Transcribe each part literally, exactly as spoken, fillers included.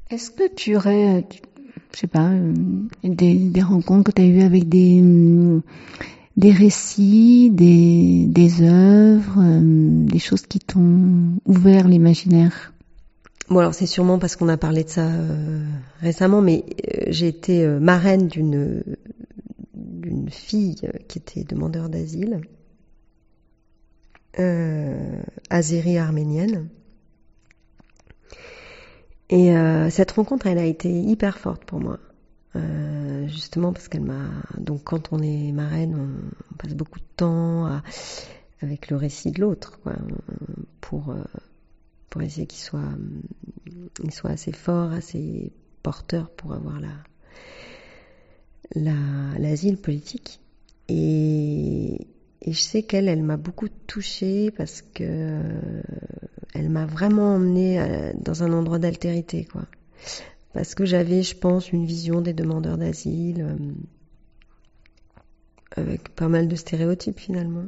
Est-ce que tu aurais, tu- je sais pas, euh, des, des rencontres que tu as eues avec des, hum, des récits, des, des œuvres, euh, des choses qui t'ont ouvert l'imaginaire? Bon, alors c'est sûrement parce qu'on a parlé de ça euh, récemment, mais euh, j'ai été euh, marraine d'une d'une fille qui était demandeur d'asile, euh, azérie arménienne. Et euh, cette rencontre, elle a été hyper forte pour moi. Euh, justement parce qu'elle m'a... Donc quand on est marraine, on, on passe beaucoup de temps à, avec le récit de l'autre, quoi, pour, euh, pour essayer qu'il soit, il soit assez fort, assez porteur pour avoir la, la, l'asile politique. Et, et je sais qu'elle, elle m'a beaucoup touchée parce que euh, elle m'a vraiment emmenée dans un endroit d'altérité, quoi. Parce que j'avais, je pense, une vision des demandeurs d'asile euh, avec pas mal de stéréotypes finalement.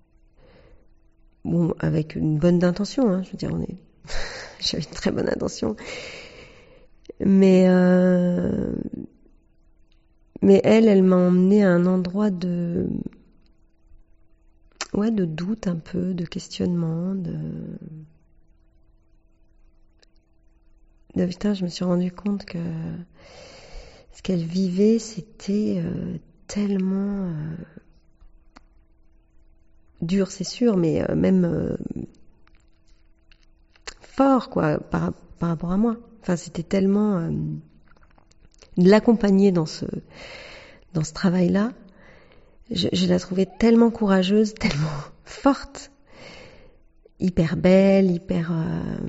Bon, avec une bonne intention, hein, je veux dire, on est... j'avais une très bonne intention. Mais, euh... mais elle, elle m'a emmenée à un endroit de... Ouais, de doute un peu, de questionnement, de... de... Putain, je me suis rendu compte que ce qu'elle vivait, c'était euh, tellement... Euh... dur, c'est sûr, mais euh, même euh, fort, quoi, par, par rapport à moi. Enfin, c'était tellement euh, de l'accompagner dans ce dans ce travail-là. Je, je la trouvais tellement courageuse, tellement forte, hyper belle, hyper euh,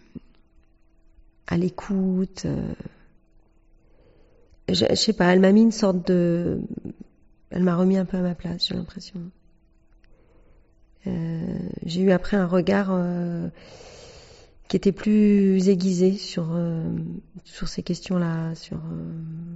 à l'écoute. Euh, je, je sais pas, elle m'a mis une sorte de, elle m'a remis un peu à ma place, j'ai l'impression. Euh, j'ai eu après un regard euh, qui était plus aiguisé sur euh, sur ces questions-là, sur. Euh...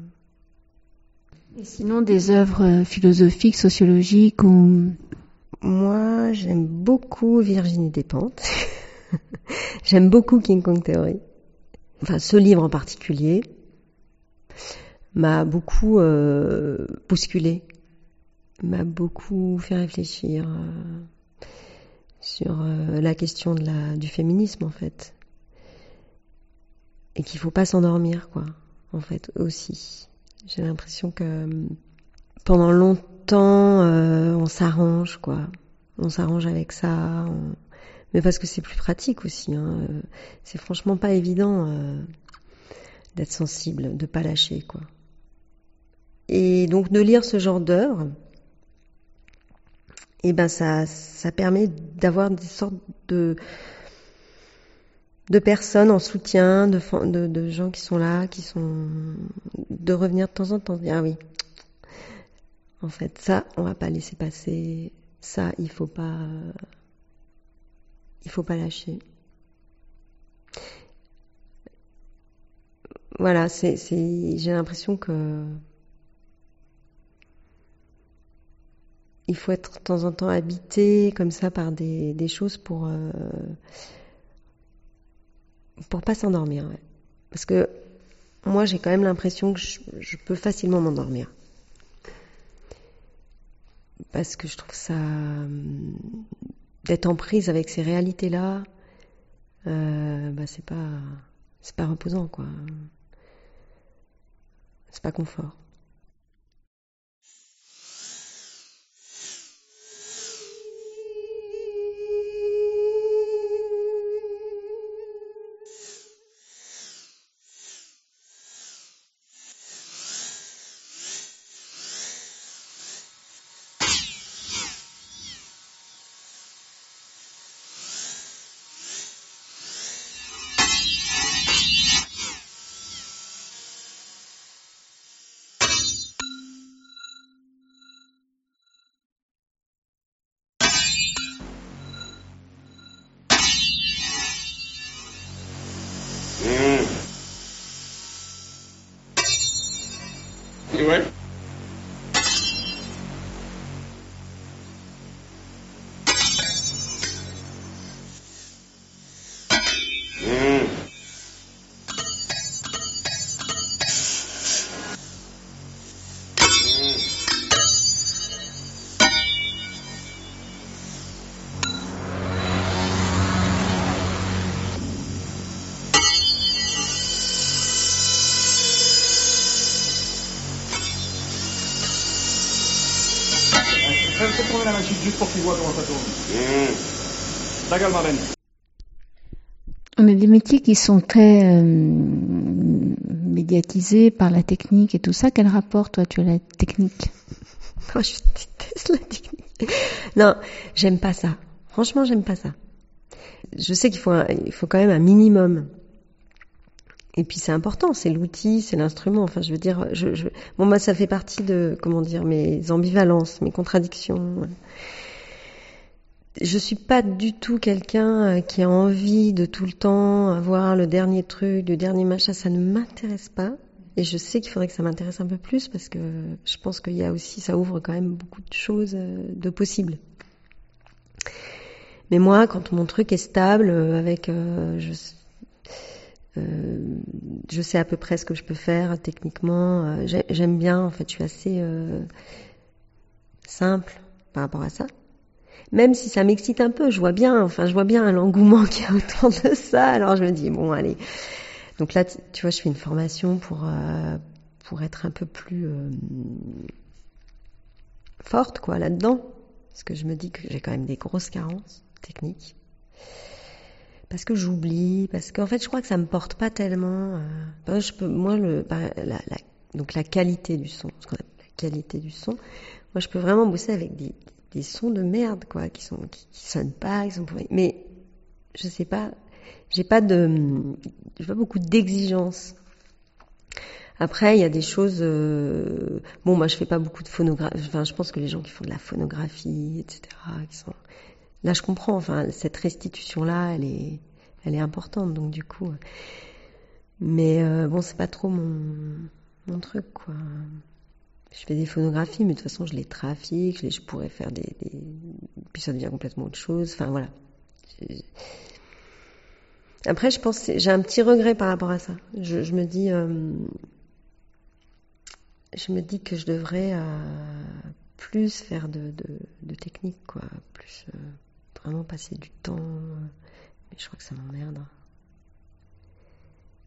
Et sinon, des œuvres philosophiques, sociologiques ou... Moi, j'aime beaucoup Virginie Despentes. J'aime beaucoup King Kong Theory. Enfin, ce livre en particulier m'a beaucoup euh, bousculé, m'a beaucoup fait réfléchir euh, sur euh, la question de la, du féminisme, en fait. Et qu'il faut pas s'endormir, quoi, en fait, aussi. J'ai l'impression que pendant longtemps, euh, on s'arrange, quoi. On s'arrange avec ça, on... mais parce que c'est plus pratique aussi. Hein. C'est franchement pas évident euh, d'être sensible, de pas lâcher, quoi. Et donc de lire ce genre d'œuvre, et ben ça, ça permet d'avoir des sortes de de personnes en soutien, de, de, de gens qui sont là, qui sont de revenir de temps en temps, dire ah oui, en fait ça on va pas laisser passer, ça il faut pas, il faut pas lâcher. Voilà, c'est, c'est, j'ai l'impression que il faut être de temps en temps habité comme ça par des, des choses pour euh, pour pas s'endormir. Ouais. Parce que moi j'ai quand même l'impression que je, je peux facilement m'endormir. Parce que je trouve ça d'être en prise avec ces réalités-là, euh, bah c'est pas c'est pas reposant, quoi. C'est pas confort. Ouais. Mmh. fermer la machine juste pour qu'ils voient comment ça tourne. Mmh. Ta gueule, Marlène. On a des métiers qui sont très euh, médiatisés par la technique et tout ça. Quel rapport, toi, tu as la technique? Oh, je déteste la technique. Non, j'aime pas ça. Franchement, j'aime pas ça. Je sais qu'il faut, un, il faut quand même un minimum. Et puis c'est important, c'est l'outil, c'est l'instrument. Enfin, je veux dire, je, je, bon, moi, ça fait partie de, comment dire, mes ambivalences, mes contradictions. Je suis pas du tout quelqu'un qui a envie de tout le temps avoir le dernier truc, le dernier machin. Ça ne m'intéresse pas. Et je sais qu'il faudrait que ça m'intéresse un peu plus parce que je pense qu'il y a aussi, ça ouvre quand même beaucoup de choses de possibles. Mais moi, quand mon truc est stable, avec, euh, je, euh, je sais à peu près ce que je peux faire techniquement. Euh, j'aime bien, en fait, je suis assez euh, simple par rapport à ça. Même si ça m'excite un peu, je vois bien, enfin, je vois bien l'engouement qu'il y a autour de ça. Alors je me dis bon, allez. Donc là, tu vois, je fais une formation pour euh, pour être un peu plus euh, forte, quoi, là-dedans, parce que je me dis que j'ai quand même des grosses carences techniques, parce que j'oublie, parce qu'en fait, je crois que ça me porte pas tellement. Euh, je peux, moi, le, la, la, donc la qualité du son, ce qu'on appelle la qualité du son. Moi, je peux vraiment bosser avec des des sons de merde, quoi, qui sont, qui, qui sonnent pas, qui sont pourris. Mais, je sais pas, j'ai pas de, j'ai pas beaucoup d'exigences. Après, il y a des choses, euh, bon, moi, je fais pas beaucoup de phonographie, enfin, je pense que les gens qui font de la phonographie, et cetera, qui sont, là, je comprends, enfin, cette restitution-là, elle est, elle est importante, donc, du coup, mais, euh, bon, c'est pas trop mon, mon truc, quoi. Je fais des phonographies, mais de toute façon, je les trafique, je, les, je pourrais faire des, des... Puis ça devient complètement autre chose. Enfin, voilà. Après, je pense que j'ai un petit regret par rapport à ça. Je, je me dis... Euh... Je me dis que je devrais euh, plus faire de, de, de technique, quoi. Plus euh, vraiment passer du temps. Mais je crois que ça m'emmerde.